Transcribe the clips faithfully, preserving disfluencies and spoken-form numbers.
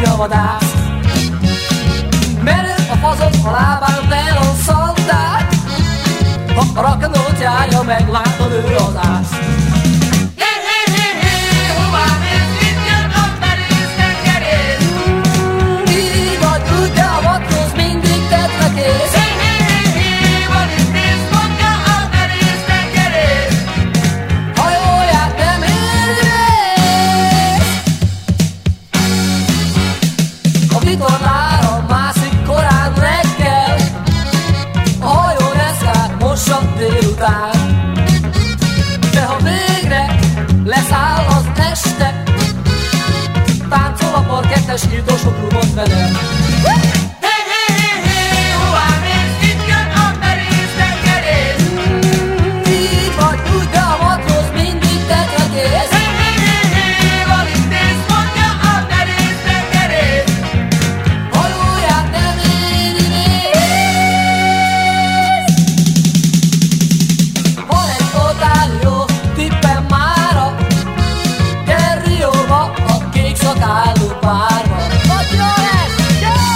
a vadász. Merő a fazon, a lábán telon szandál. Ha a rakanót járja, meglátod ő az ász. Így vagy úgy, de a matróz mindig tetlekész. Hajóját nem éri rész. A vitorlára mászik korán reggel. A hajó reszkát mossa délután. De ha végre leszáll az este, táncol a parkettes, nyíldosok rumot vele. Így vagy úgy, de a matróz mindig tetlekész. Hajóját nem éri rész. Van egy totál jó tippem mára, gyere Rióba a kék szakálú párba. Hogy jó lesz? Jó!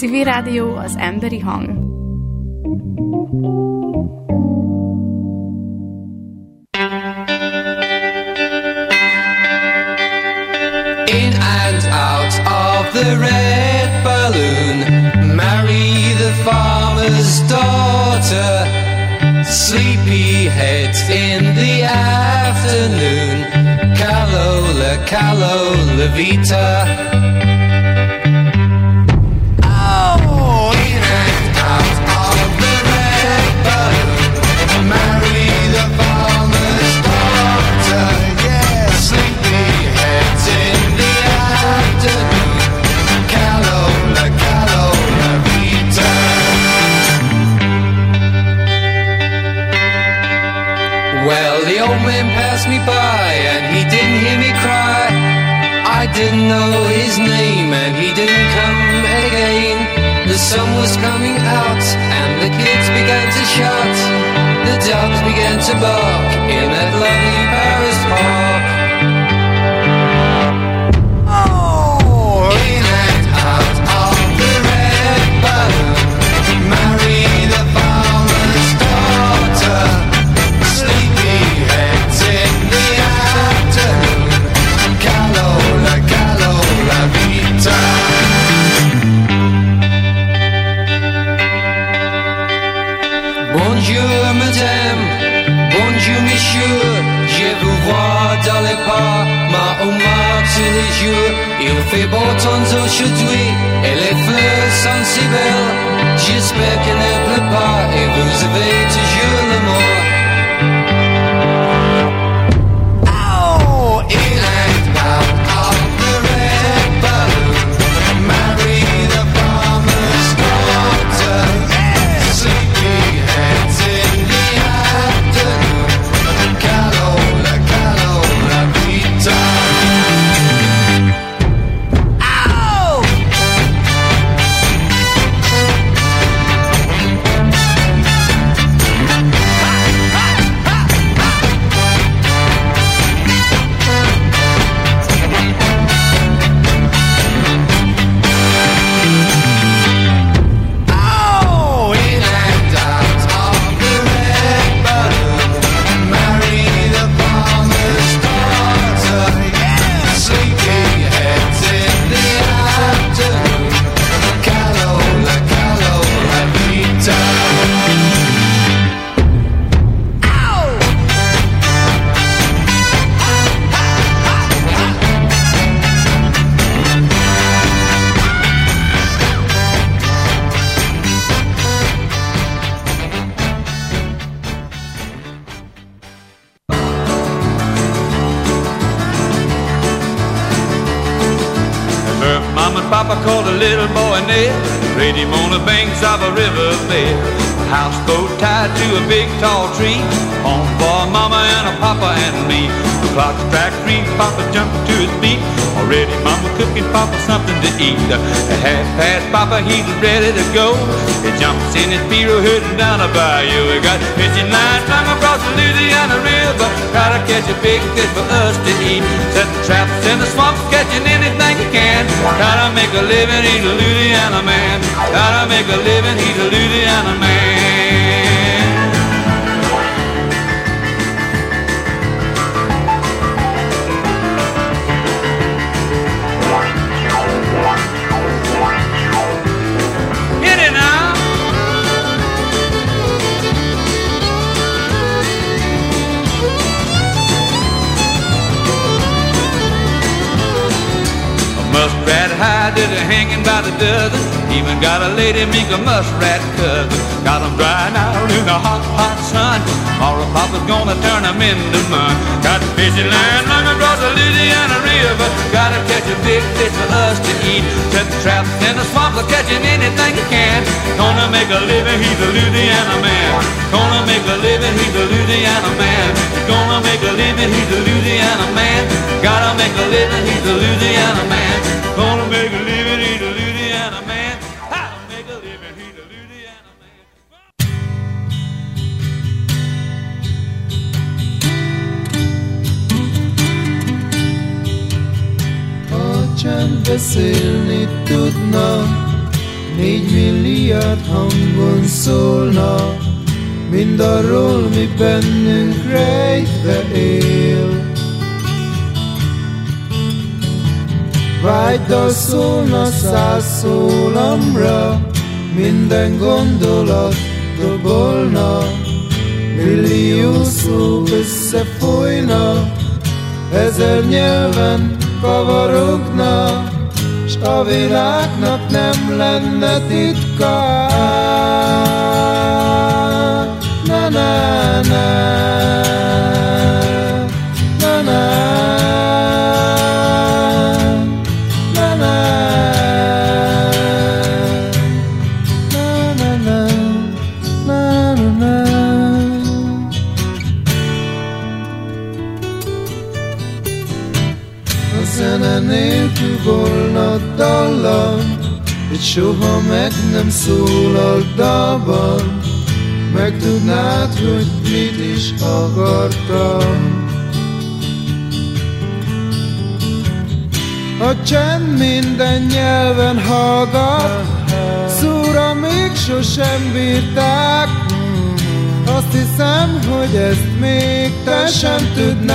Civil Rádió, az emberi hang. In and out of the red balloon, marry the farmer's daughter. Sleepy heads in the afternoon, Calola, Calola Vita. Oh, in and out of the red balloon, marry the farmer's daughter. Yeah, sleepy heads in the afternoon, Calola, Calola Vita. Well, the old man passed me by and he didn't hear me cry. I didn't know his name and he didn't come again. The sun was coming out and the kids began to shout. The dogs began to bark in that lovely Paris park. Oh, in and out of the red balloon, marry the farmer's daughter. Sleepy heads in the afternoon, Calola, Calola Vita. Bonjour madame, bonjour monsieur, je vous vois dans les pas, ma Omar tous les jours. Il fait beau temps aujourd'hui et les fleurs sont si belles. J'espère qu'elle ne pleut pas et vous avez toujours l'amour. Oh, in and out of the red balloon, marry the farmer's daughter. Sleepy heads in the afternoon, Calola, Calola Vita. Ow! Oh, in and out of the red balloon, marry the farmer's daughter. Sleepy heads in the afternoon, Calola, Calola Vita. Ow! Her mom and papa called a little boy Ned, laid him on the banks of a riverbed. A houseboat tied to a big tall tree, home for mama and a papa and me. The clock struck three, papa jumped to his feet. Already mama cooking papa something to eat. At half past papa, he's ready to go. He jumps in his Speedo heading down a bayou. We got fishing lines strung across the Louisiana River. Gotta catch a big fish for us to eat. Setting traps in the swamps, catching anything you can. Gotta make a living, he's a Louisiana man. Gotta make a living, he's a Louisiana man. Hit it now. A muskrat hide is hanging by the dozen. Even got a lady mink a muskrat cousin. Got 'em drying out in the hot, hot sun. Tomorrow papa's gonna turn 'em into mud. Got fishing lines long across the Louisiana River. Gotta catch a big fish for us to eat. Set traps in the swamps, catching anything you can. Gonna make a living, he's a Louisiana man. Gonna make a living, he's a Louisiana man. Gonna make a living, he's a Louisiana man. Gotta make a living, he's a Louisiana man. Gonna make a living, he's a Louisiana man. How to make a living, he's a Louisiana man. Hogyan beszélni tudna, négy milliárd hangon szólna, mindarról, mi bennünk rejtve él. Vágydal szólna száz szólamra, minden gondolat dobolna, millió szó összefolyna, ezer nyelven kavarogna, s a világnak nem lenne titka. Na na na, na na, na na, na na, na na, na. A zene nélkül volna dallam, egy soha meg nem szólalt dalban, megtudnád, hogy mit is akartam. A csend minden nyelven hallgat, szóra még sosem bírták. Azt hiszem, hogy ezt még te sem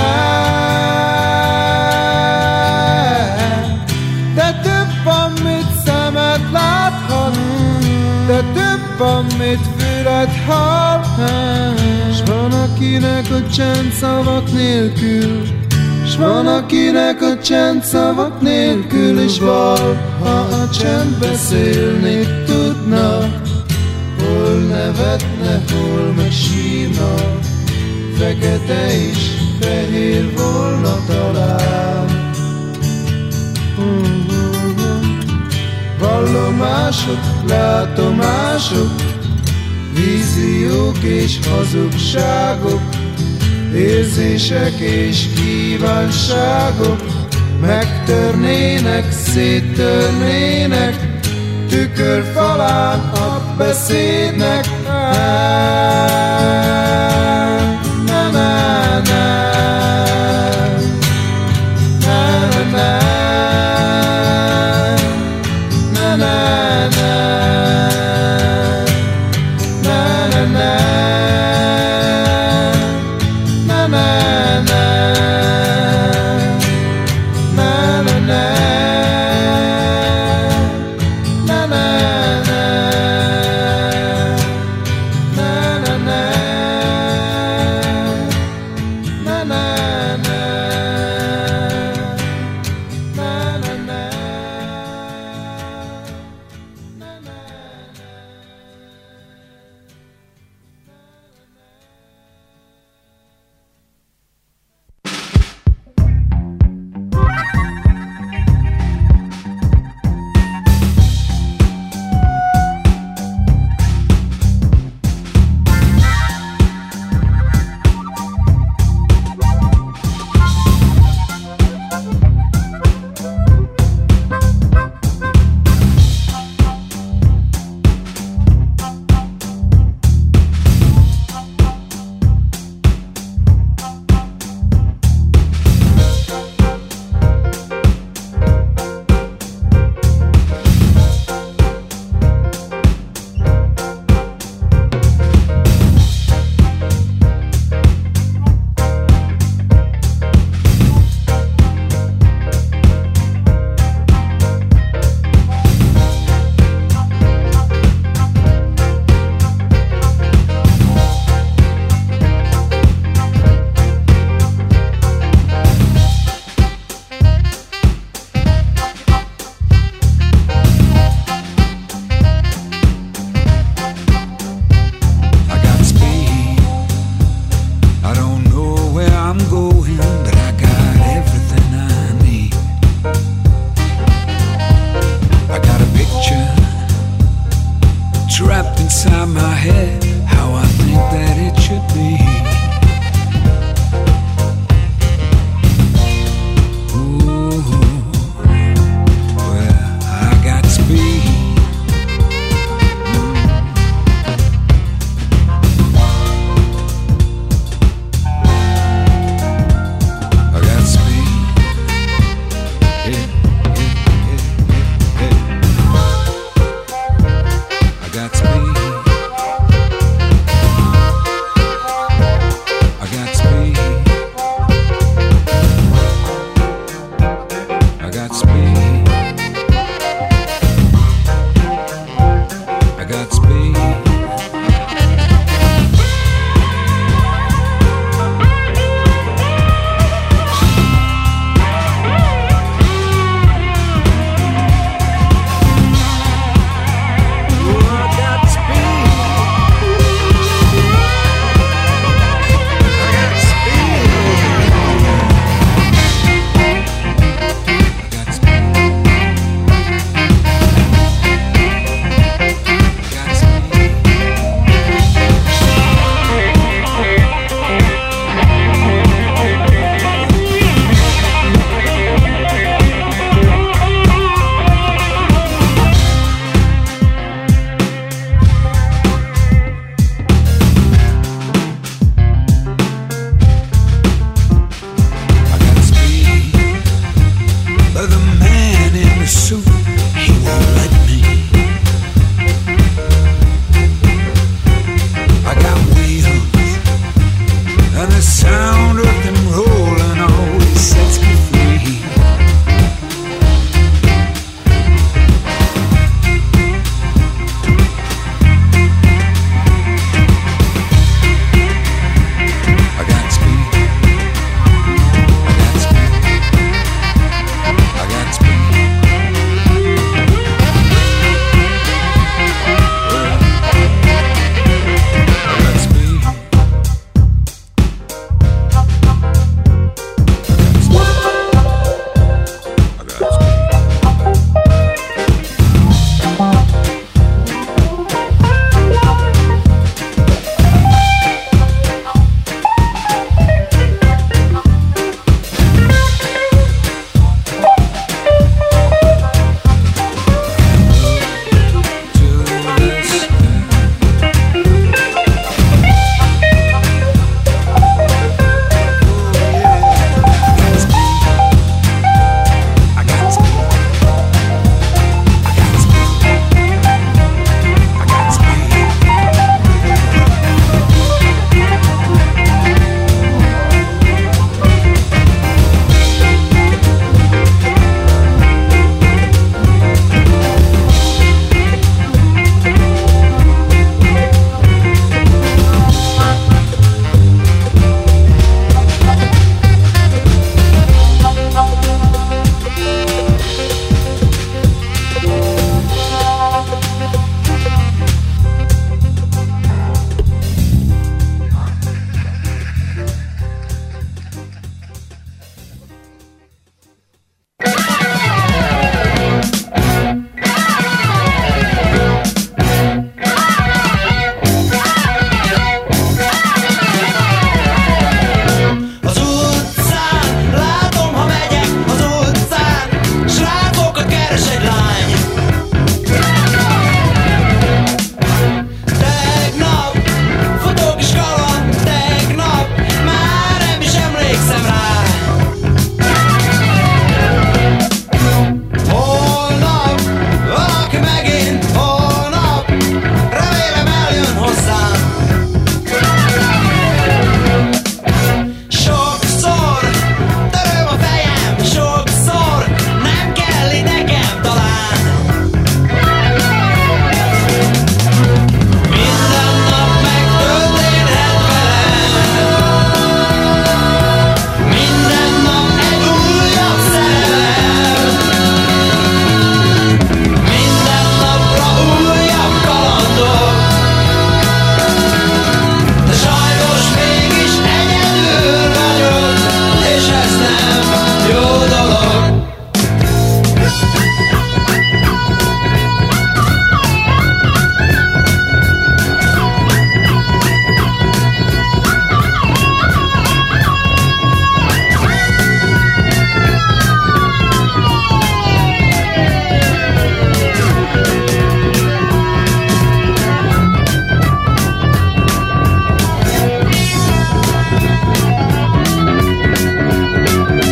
tudnád. De több, amit szemed láthat, de több, amit füled hall. S van, akinek a csend szavak nélkül, s van, akinek a csend szavak nélkül is val. Ha a csend beszélni tudna, hol nevetne, hol meg sírna, fekete és fehér volna talán. Vallomások, látomások, víziók és hazugságok, érzések és kívánságok megtörnének, széttörnének tükörfalán a beszédnek.